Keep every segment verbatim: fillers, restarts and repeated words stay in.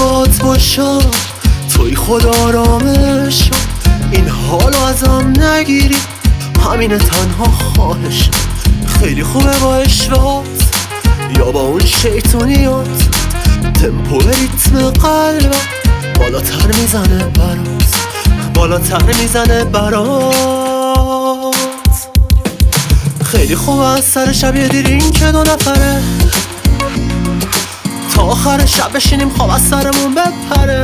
بات باشم، توی خود آرامشم. این حالو ازم نگیری، همینه تنها خواهشم. خیلی خوبه با اشوات یا با اون شیطونیات، تمپو ریتم قلبم بالاتر میزنه برات، بالاتر میزنه برات. خیلی خوبه از سر شب یه دیرین که دو نفره، تا آخر شب بشینیم خواب از سرمون بپره.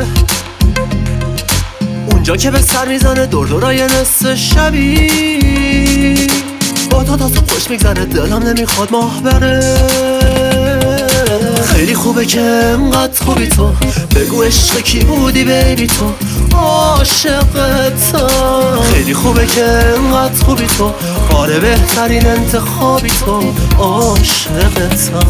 اونجا که به سر میزنه دور دورای نصف شبی، با تو تا تو خوش میگذره دلم نمیخواد ماه بره. خیلی خوبه که انقدر خوبی تو، بگو عشق کی بودی بیبی تو، عاشقتم. خیلی خوبه که انقدر خوبی تو، آره بهترین انتخابی تو، عاشقتم.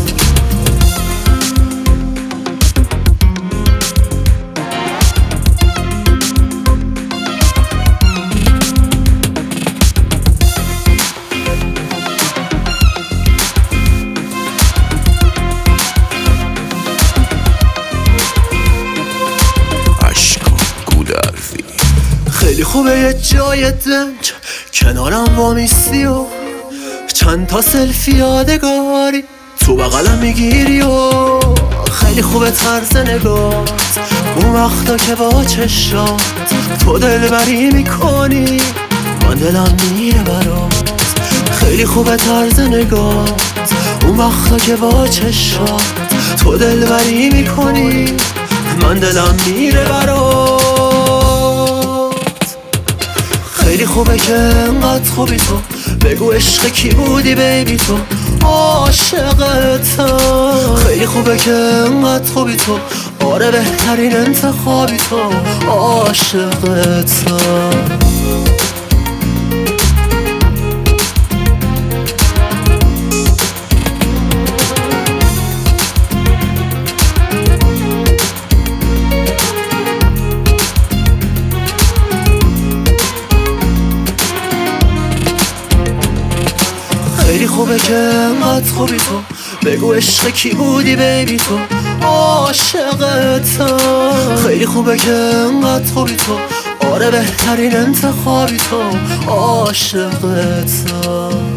خیلی خوبه یه جای دنج کنارم وامیستی و چند تا سلفی یادگاری تو بغلم میگیری و خیلی خوبه طرز نگات، اون وقتا که با چشات تو دلبری میکنی من دلم میره برات. خیلی خوبه طرز نگات، اون وقتا که با چشات تو دلبری میکنی من دلم میره برات. خیلی خوبه که انقدر خوبی تو، بگو عشق کی بودی بیبی تو، عاشقتم. خیلی خوبه که انقدر خوبی تو، آره بهترین انتخابی تو، عاشقتم. خیلی خوبه که انقدر خوبی تو، بگو عشق کی بودی بیبی تو، عاشقتم. خیلی خوبه که انقدر خوبی تو، آره بهترین انتخابی تو، عاشقتم.